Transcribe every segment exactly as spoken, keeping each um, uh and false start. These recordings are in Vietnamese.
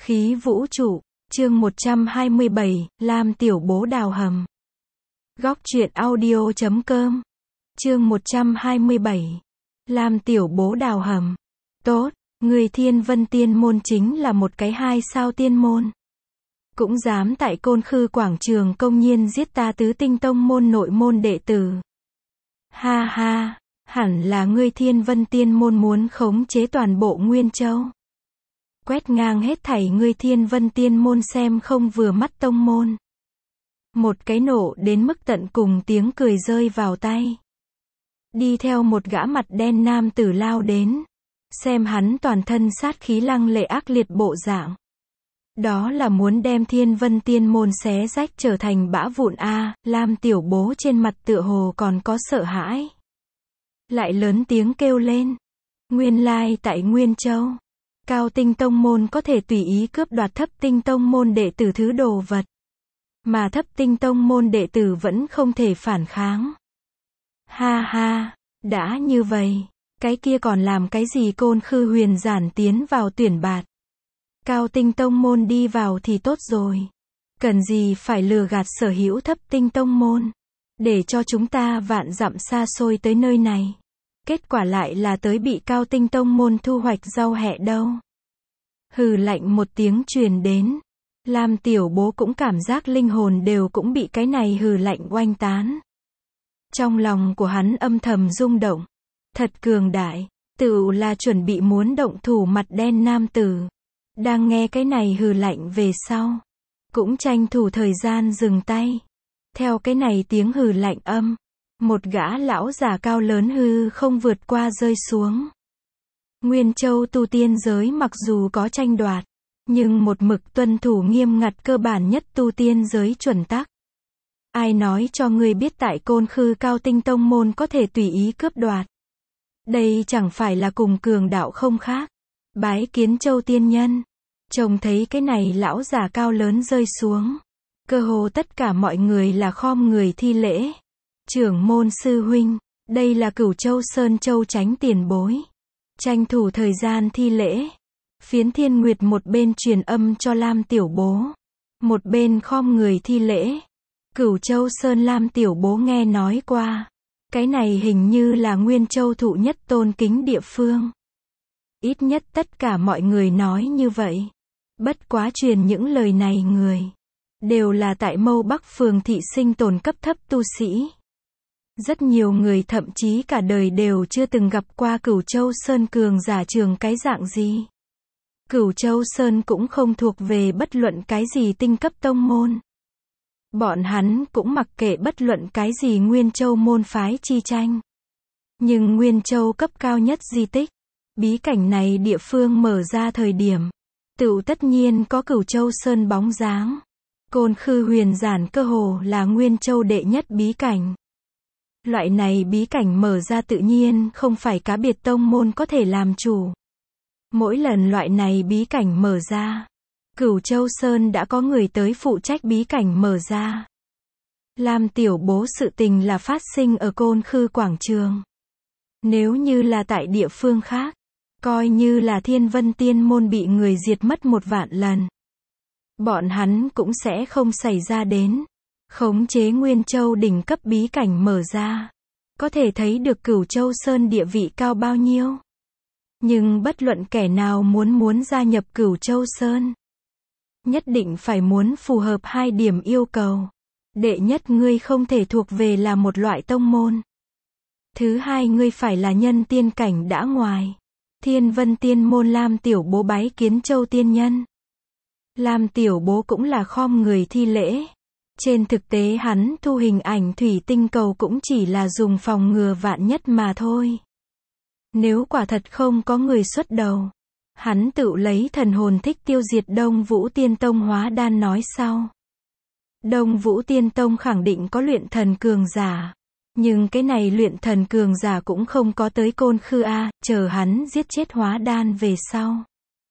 Khí vũ trụ, chương một trăm hai mươi bảy, Lam Tiểu Bố đào hầm. Góc truyện audio chấm com. Chương một trăm hai mươi bảy. Lam Tiểu Bố đào hầm. Tốt, người Thiên Vân Tiên môn chính là một cái hai sao tiên môn. Cũng dám tại Côn Khư quảng trường công nhiên giết ta Tứ Tinh Tông môn nội môn đệ tử. Ha ha, hẳn là ngươi Thiên Vân Tiên môn muốn khống chế toàn bộ Nguyên Châu. Quét ngang hết thảy ngươi Thiên Vân Tiên môn xem không vừa mắt tông môn. Một cái nộ đến mức tận cùng tiếng cười rơi vào tay. Đi theo một gã mặt đen nam tử lao đến. Xem hắn toàn thân sát khí lăng lệ ác liệt bộ dạng. Đó là muốn đem Thiên Vân Tiên môn xé rách trở thành bã vụn a. À, Lam Tiểu Bố trên mặt tựa hồ còn có sợ hãi. Lại lớn tiếng kêu lên. Nguyên lai tại Nguyên Châu. Cao Tinh Tông môn có thể tùy ý cướp đoạt Thấp Tinh Tông môn đệ tử thứ đồ vật. Mà Thấp Tinh Tông môn đệ tử vẫn không thể phản kháng. Ha ha, đã như vậy, cái kia còn làm cái gì Côn Khư huyền giản tiến vào tuyển bạt. Cao Tinh Tông môn đi vào thì tốt rồi. Cần gì phải lừa gạt sở hữu Thấp Tinh Tông môn. Để cho chúng ta vạn dặm xa xôi tới nơi này. Kết quả lại là tới bị Cao Tinh Tông môn thu hoạch rau hẹ đâu. Hừ lạnh một tiếng truyền đến. Lam Tiểu Bố cũng cảm giác linh hồn đều cũng bị cái này hừ lạnh oanh tán. Trong lòng của hắn âm thầm rung động. Thật cường đại, tựu là chuẩn bị muốn động thủ mặt đen nam tử. Đang nghe cái này hừ lạnh về sau. Cũng tranh thủ thời gian dừng tay. Theo cái này tiếng hừ lạnh âm. Một gã lão già cao lớn hư không vượt qua rơi xuống. Nguyên Châu tu tiên giới mặc dù có tranh đoạt, nhưng một mực tuân thủ nghiêm ngặt cơ bản nhất tu tiên giới chuẩn tắc. Ai nói cho ngươi biết tại Côn Khư Cao Tinh Tông môn có thể tùy ý cướp đoạt. Đây chẳng phải là cùng cường đạo không khác. Bái kiến Châu tiên nhân. Trông thấy cái này lão già cao lớn rơi xuống. Cơ hồ tất cả mọi người là khom người thi lễ. Trưởng môn sư huynh, đây là Cửu Châu Sơn Châu Chánh tiền bối. Tranh thủ thời gian thi lễ. Phiến Thiên Nguyệt một bên truyền âm cho Lam Tiểu Bố. Một bên khom người thi lễ. Cửu Châu Sơn Lam Tiểu Bố nghe nói qua. Cái này hình như là Nguyên Châu thụ nhất tôn kính địa phương. Ít nhất tất cả mọi người nói như vậy. Bất quá truyền những lời này người. Đều là tại Mâu Bắc phường thị sinh tồn cấp thấp tu sĩ. Rất nhiều người thậm chí cả đời đều chưa từng gặp qua Cửu Châu Sơn cường giả trường cái dạng gì. Cửu Châu Sơn cũng không thuộc về bất luận cái gì tinh cấp tông môn. Bọn hắn cũng mặc kệ bất luận cái gì Nguyên Châu môn phái chi tranh. Nhưng Nguyên Châu cấp cao nhất di tích, bí cảnh này địa phương mở ra thời điểm, tựu tất nhiên có Cửu Châu Sơn bóng dáng. Côn Khư huyền giản cơ hồ là Nguyên Châu đệ nhất bí cảnh. Loại này bí cảnh mở ra tự nhiên không phải cá biệt tông môn có thể làm chủ. Mỗi lần loại này bí cảnh mở ra, Cửu Châu Sơn đã có người tới phụ trách bí cảnh mở ra. Lam Tiểu Bố sự tình là phát sinh ở Côn Khư quảng trường. Nếu như là tại địa phương khác, coi như là Thiên Vân Tiên môn bị người diệt mất một vạn lần. Bọn hắn cũng sẽ không xảy ra đến. Khống chế Nguyên Châu đỉnh cấp bí cảnh mở ra. Có thể thấy được Cửu Châu Sơn địa vị cao bao nhiêu. Nhưng bất luận kẻ nào muốn muốn gia nhập Cửu Châu Sơn. Nhất định phải muốn phù hợp hai điểm yêu cầu. Đệ nhất ngươi không thể thuộc về là một loại tông môn. Thứ hai ngươi phải là nhân tiên cảnh đã ngoài. Thiên Vân Tiên môn Lam Tiểu Bố bái kiến Châu tiên nhân. Lam Tiểu Bố cũng là khom người thi lễ. Trên thực tế hắn thu hình ảnh thủy tinh cầu cũng chỉ là dùng phòng ngừa vạn nhất mà thôi. Nếu quả thật không có người xuất đầu, hắn tự lấy thần hồn thích tiêu diệt Đông Vũ Tiên Tông hóa đan nói sau. Đông Vũ Tiên Tông khẳng định có luyện thần cường giả. Nhưng cái này luyện thần cường giả cũng không có tới Côn Khư A, chờ hắn giết chết hóa đan về sau.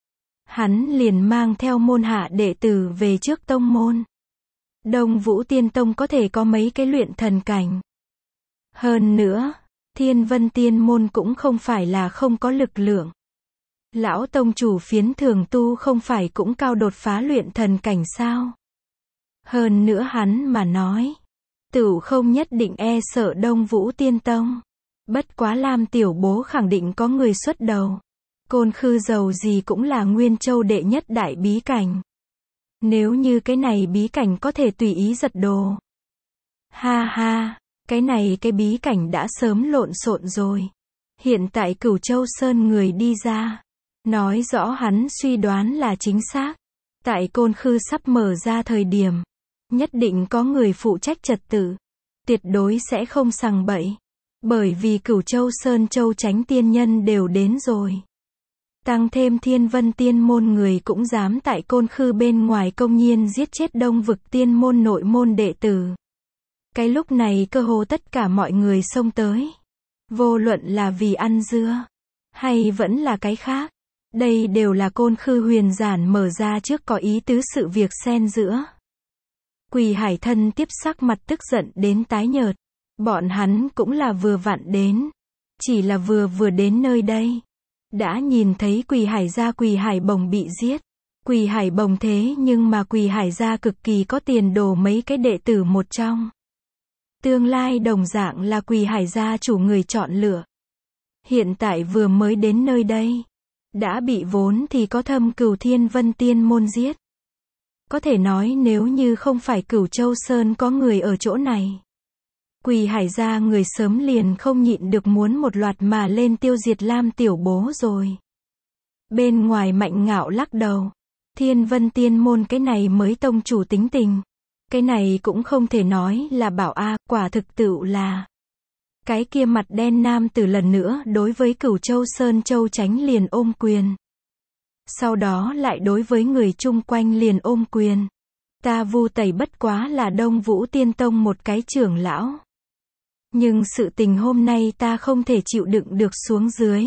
Hắn liền mang theo môn hạ đệ tử về trước tông môn. Đông Vũ Tiên Tông có thể có mấy cái luyện thần cảnh. Hơn nữa, Thiên Vân Tiên môn cũng không phải là không có lực lượng. Lão tông chủ phiến thường tu không phải cũng cao đột phá luyện thần cảnh sao? Hơn nữa hắn mà nói, tửu không nhất định e sợ Đông Vũ Tiên Tông. Bất quá Lam tiểu bố khẳng định có người xuất đầu. Côn Khư dầu gì cũng là Nguyên Châu đệ nhất đại bí cảnh. Nếu như cái này bí cảnh có thể tùy ý giật đồ. Ha ha, cái này cái bí cảnh đã sớm lộn xộn rồi. Hiện tại Cửu Châu Sơn người đi ra, nói rõ hắn suy đoán là chính xác. Tại Côn Khư sắp mở ra thời điểm, nhất định có người phụ trách trật tự. Tuyệt đối sẽ không sằng bậy. Bởi vì Cửu Châu Sơn Châu Chánh tiên nhân đều đến rồi. Tăng thêm Thiên Vân Tiên môn người cũng dám tại Côn Khư bên ngoài công nhiên giết chết Đông Vực Tiên môn nội môn đệ tử. Cái lúc này cơ hồ tất cả mọi người xông tới. Vô luận là vì ăn dưa, hay vẫn là cái khác. Đây đều là Côn Khư huyền giản mở ra trước có ý tứ sự việc xen giữa. Quỳ Hải thân tiếp sắc mặt tức giận đến tái nhợt. Bọn hắn cũng là vừa vặn đến. Chỉ là vừa vừa đến nơi đây. Đã nhìn thấy Quỳ Hải gia Quỳ Hải Bồng bị giết. Quỳ Hải Bồng thế nhưng mà Quỳ Hải gia cực kỳ có tiền đồ mấy cái đệ tử một trong. Tương lai đồng dạng là Quỳ Hải gia chủ người chọn lựa. Hiện tại vừa mới đến nơi đây. Đã bị vốn thì có thâm cửu Thiên Vân Tiên môn giết. Có thể nói nếu như không phải Cửu Châu Sơn có người ở chỗ này. Quỳ Hải gia người sớm liền không nhịn được muốn một loạt mà lên tiêu diệt Lam tiểu bố rồi. Bên ngoài Mạnh Ngạo lắc đầu. Thiên Vân Tiên môn cái này mới tông chủ tính tình. Cái này cũng không thể nói là bảo a, quả thực tựu là. Cái kia mặt đen nam tử lần nữa đối với Cửu Châu Sơn Châu Chánh liền ôm quyền. Sau đó lại đối với người chung quanh liền ôm quyền. Ta Vu Tẩy bất quá là Đông Vũ Tiên Tông một cái trưởng lão. Nhưng sự tình hôm nay ta không thể chịu đựng được xuống dưới.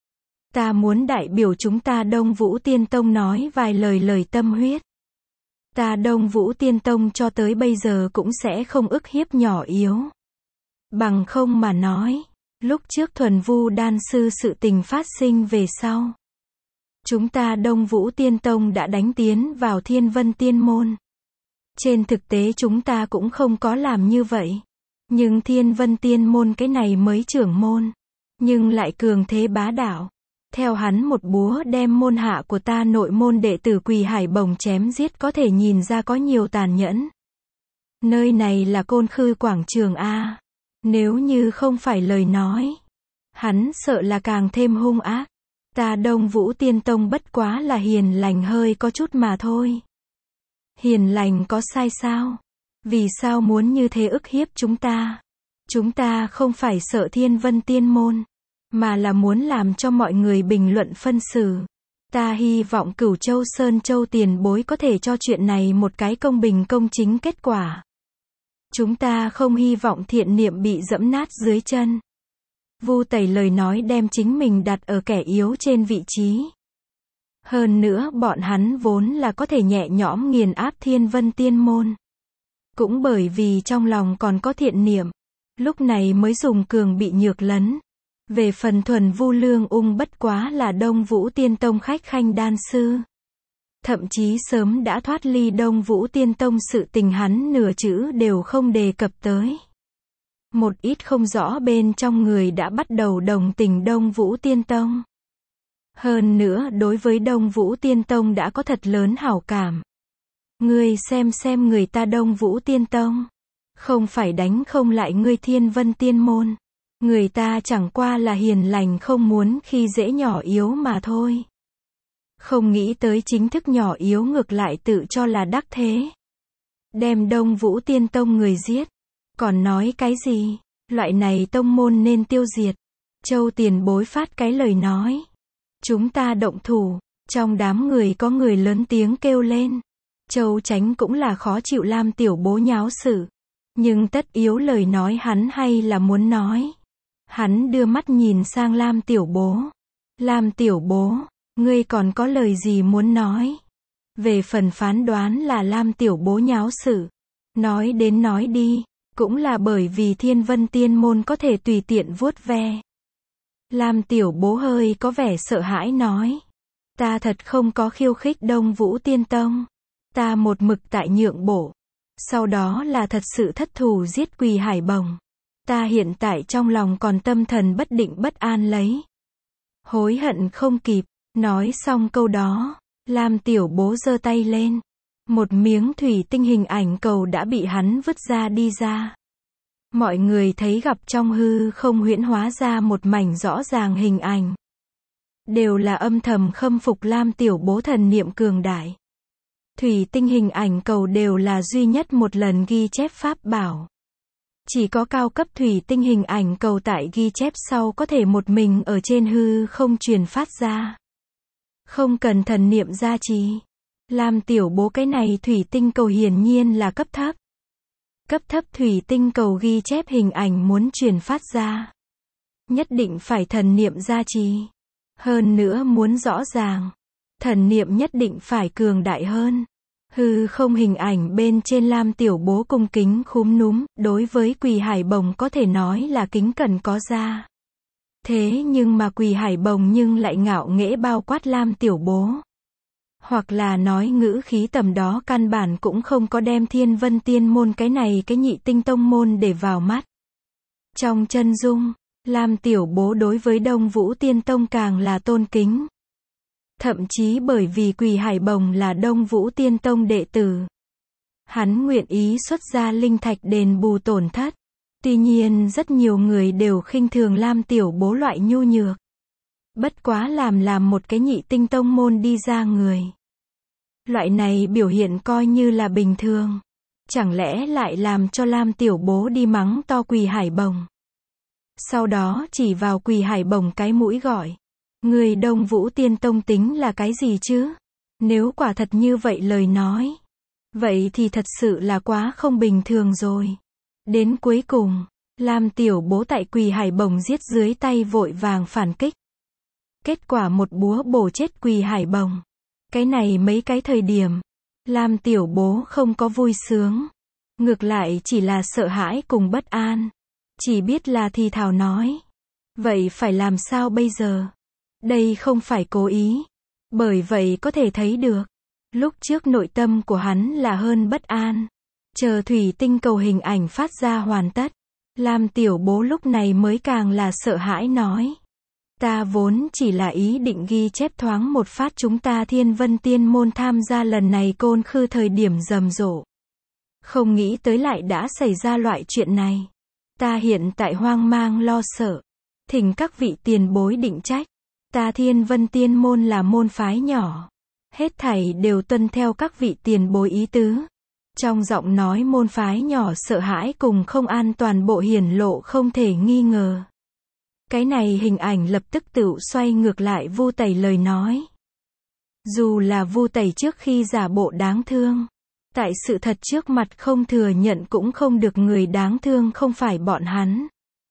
Ta muốn đại biểu chúng ta Đông Vũ Tiên Tông nói vài lời lời tâm huyết. Ta Đông Vũ Tiên Tông cho tới bây giờ cũng sẽ không ức hiếp nhỏ yếu. Bằng không mà nói, lúc trước thuần vu đan sư sự tình phát sinh về sau. Chúng ta Đông Vũ Tiên Tông đã đánh tiến vào Thiên Vân Tiên môn. Trên thực tế chúng ta cũng không có làm như vậy. Nhưng Thiên Vân Tiên môn cái này mới trưởng môn. Nhưng lại cường thế bá đạo. Theo hắn một búa đem môn hạ của ta nội môn đệ tử Quỳ Hải Bồng chém giết có thể nhìn ra có nhiều tàn nhẫn. Nơi này là Côn Khư quảng trường A. Nếu như không phải lời nói. Hắn sợ là càng thêm hung ác. Ta Đông Vũ Tiên Tông bất quá là hiền lành hơi có chút mà thôi. Hiền lành có sai sao? Vì sao muốn như thế ức hiếp chúng ta? Chúng ta không phải sợ Thiên Vân Tiên môn, mà là muốn làm cho mọi người bình luận phân xử. Ta hy vọng Cửu Châu Sơn Châu tiền bối có thể cho chuyện này một cái công bình công chính kết quả. Chúng ta không hy vọng thiện niệm bị dẫm nát dưới chân. Vu Tẩy lời nói đem chính mình đặt ở kẻ yếu trên vị trí. Hơn nữa bọn hắn vốn là có thể nhẹ nhõm nghiền áp Thiên Vân Tiên môn. Cũng bởi vì trong lòng còn có thiện niệm, lúc này mới dùng cường bị nhược lấn. Về phần thuần vu lương ung bất quá là Đông Vũ Tiên Tông khách khanh đan sư. Thậm chí sớm đã thoát ly Đông Vũ Tiên Tông sự tình hắn nửa chữ đều không đề cập tới. Một ít không rõ bên trong người đã bắt đầu đồng tình Đông Vũ Tiên Tông. Hơn nữa đối với Đông Vũ Tiên Tông đã có thật lớn hảo cảm. Ngươi xem xem người ta Đông Vũ Tiên Tông. Không phải đánh không lại ngươi Thiên Vân Tiên môn. Người ta chẳng qua là hiền lành không muốn khi dễ nhỏ yếu mà thôi. Không nghĩ tới chính thức nhỏ yếu ngược lại tự cho là đắc thế. Đem Đông Vũ Tiên Tông người giết. Còn nói cái gì? Loại này tông môn nên tiêu diệt. Châu tiền bối phát cái lời nói. Chúng ta động thủ. Trong đám người có người lớn tiếng kêu lên. Châu Chánh cũng là khó chịu Lam tiểu bố nháo sự. Nhưng tất yếu lời nói hắn hay là muốn nói. Hắn đưa mắt nhìn sang Lam tiểu bố. Lam tiểu bố, ngươi còn có lời gì muốn nói? Về phần phán đoán là Lam tiểu bố nháo sự. Nói đến nói đi, cũng là bởi vì Thiên Vân Tiên môn có thể tùy tiện vuốt ve. Lam tiểu bố hơi có vẻ sợ hãi nói. Ta thật không có khiêu khích Đông Vũ Tiên Tông. Ta một mực tại nhượng bộ. Sau đó là thật sự thất thủ giết Quỳ Hải Bồng. Ta hiện tại trong lòng còn tâm thần bất định bất an lấy. Hối hận không kịp. Nói xong câu đó, Lam Tiểu Bố giơ tay lên. Một miếng thủy tinh hình ảnh cầu đã bị hắn vứt ra đi ra. Mọi người thấy gặp trong hư không huyễn hóa ra một mảnh rõ ràng hình ảnh. Đều là âm thầm khâm phục Lam Tiểu Bố thần niệm cường đại. Thủy tinh hình ảnh cầu đều là duy nhất một lần ghi chép pháp bảo. Chỉ có cao cấp thủy tinh hình ảnh cầu tại ghi chép sau có thể một mình ở trên hư không truyền phát ra. Không cần thần niệm gia trì. Lam Tiểu Bố cái này thủy tinh cầu hiển nhiên là cấp thấp. Cấp thấp thủy tinh cầu ghi chép hình ảnh muốn truyền phát ra. Nhất định phải thần niệm gia trì. Hơn nữa muốn rõ ràng. Thần niệm nhất định phải cường đại hơn. Hư không hình ảnh bên trên Lam Tiểu Bố cung kính khúm núm, đối với Quỳ Hải Bồng có thể nói là kính cẩn có ra. Thế nhưng mà Quỳ Hải Bồng nhưng lại ngạo nghễ bao quát Lam Tiểu Bố. Hoặc là nói ngữ khí tầm đó căn bản cũng không có đem Thiên Vân Tiên Môn cái này cái nhị tinh tông môn để vào mắt. Trong chân dung, Lam Tiểu Bố đối với Đông Vũ Tiên Tông càng là tôn kính. Thậm chí bởi vì Quỳ Hải Bồng là Đông Vũ Tiên Tông đệ tử. Hắn nguyện ý xuất ra linh thạch đền bù tổn thất. Tuy nhiên rất nhiều người đều khinh thường Lam Tiểu Bố loại nhu nhược. Bất quá làm làm một cái nhị tinh tông môn đi ra người. Loại này biểu hiện coi như là bình thường. Chẳng lẽ lại làm cho Lam Tiểu Bố đi mắng to Quỳ Hải Bồng. Sau đó chỉ vào Quỳ Hải Bồng cái mũi gọi. Người Đông Vũ Tiên Tông tính là cái gì chứ? Nếu quả thật như vậy lời nói. Vậy thì thật sự là quá không bình thường rồi. Đến cuối cùng, Lam Tiểu Bố tại Quỳ Hải Bồng giết dưới tay vội vàng phản kích. Kết quả một búa bổ chết Quỳ Hải Bồng. Cái này mấy cái thời điểm, Lam Tiểu Bố không có vui sướng. Ngược lại chỉ là sợ hãi cùng bất an. Chỉ biết là thì thào nói. Vậy phải làm sao bây giờ? Đây không phải cố ý. Bởi vậy có thể thấy được. Lúc trước nội tâm của hắn là hơn bất an. Chờ thủy tinh cầu hình ảnh phát ra hoàn tất. Lam Tiểu Bố lúc này mới càng là sợ hãi nói. Ta vốn chỉ là ý định ghi chép thoáng một phát chúng ta Thiên Vân Tiên Môn tham gia lần này côn khư thời điểm rầm rộ. Không nghĩ tới lại đã xảy ra loại chuyện này. Ta hiện tại hoang mang lo sợ. Thỉnh các vị tiền bối định trách. Ta Thiên Vân Tiên Môn là môn phái nhỏ. Hết thảy đều tuân theo các vị tiền bối ý tứ. Trong giọng nói môn phái nhỏ sợ hãi cùng không an toàn bộ hiển lộ không thể nghi ngờ. Cái này hình ảnh lập tức tự xoay ngược lại Vu Tẩy lời nói. Dù là Vu Tẩy trước khi giả bộ đáng thương. Tại sự thật trước mặt không thừa nhận cũng không được người đáng thương không phải bọn hắn.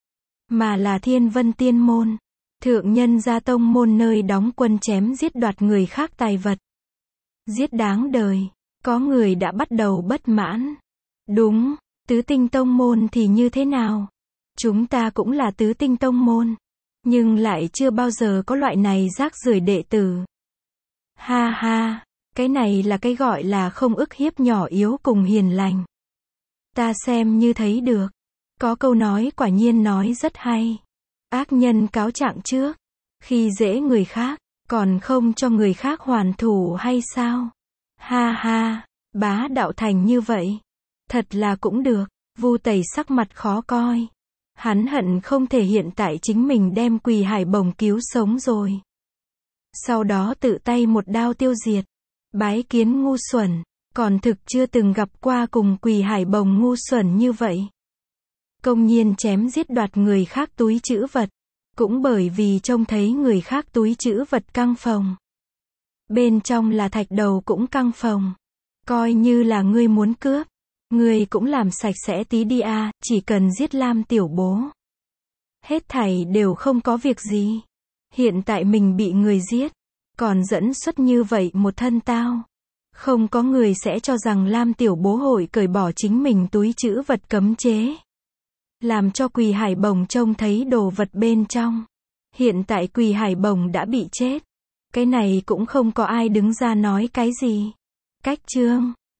Mà là Thiên Vân Tiên Môn. Thượng nhân gia tông môn nơi đóng quân chém giết đoạt người khác tài vật. Giết đáng đời. Có người đã bắt đầu bất mãn. Đúng, tứ tinh tông môn thì như thế nào? Chúng ta cũng là tứ tinh tông môn. Nhưng lại chưa bao giờ có loại này rác rưởi đệ tử. Ha ha, cái này là cái gọi là không ức hiếp nhỏ yếu cùng hiền lành. Ta xem như thấy được. Có câu nói quả nhiên nói rất hay. Ác nhân cáo trạng trước. Khi dễ người khác, còn không cho người khác hoàn thủ hay sao? Ha ha, bá đạo thành như vậy. Thật là cũng được. Vu Tẩy sắc mặt khó coi. Hắn hận không thể hiện tại chính mình đem Quỳ Hải Bồng cứu sống rồi. Sau đó tự tay một đao tiêu diệt. Bái kiến ngu xuẩn. Còn thực chưa từng gặp qua cùng Quỳ Hải Bồng ngu xuẩn như vậy. Công nhiên chém giết đoạt người khác túi trữ vật. Cũng bởi vì trông thấy người khác túi trữ vật căng phòng. Bên trong là thạch đầu cũng căng phòng. Coi như là ngươi muốn cướp. Ngươi cũng làm sạch sẽ tí đi a, chỉ cần giết Lam Tiểu Bố. Hết thảy đều không có việc gì. Hiện tại mình bị người giết. Còn dẫn xuất như vậy một thân tao. Không có người sẽ cho rằng Lam Tiểu Bố hội cởi bỏ chính mình túi trữ vật cấm chế. Làm cho Quỳ Hải Bồng trông thấy đồ vật bên trong. Hiện tại Quỳ Hải Bồng đã bị chết. Cái này cũng không có ai đứng ra nói cái gì. Cách chương